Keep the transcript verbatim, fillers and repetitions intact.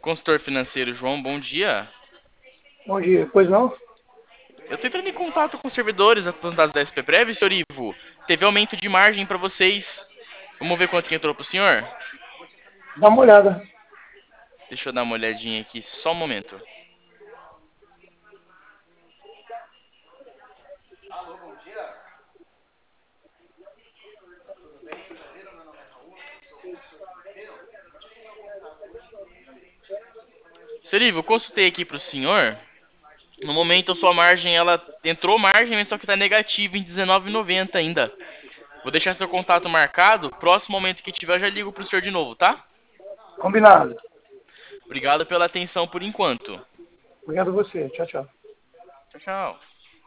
Consultor financeiro João, bom dia. Bom dia. Pois não? Eu tô entrando em contato com os servidores apontados da S P Prev, senhor Ivo. Teve aumento de margem para vocês. Vamos ver quanto que entrou pro senhor? Dá uma olhada. Deixa eu dar uma olhadinha aqui, só um momento. Senhor Ivo, eu consultei aqui pro senhor. No momento, a sua margem, ela entrou margem, mas só que tá negativa em dezenove e noventa ainda. Vou deixar seu contato marcado. Próximo momento que tiver, eu já ligo pro senhor de novo, tá? Combinado. Obrigado pela atenção por enquanto. Obrigado a você. Tchau, tchau. Tchau, tchau.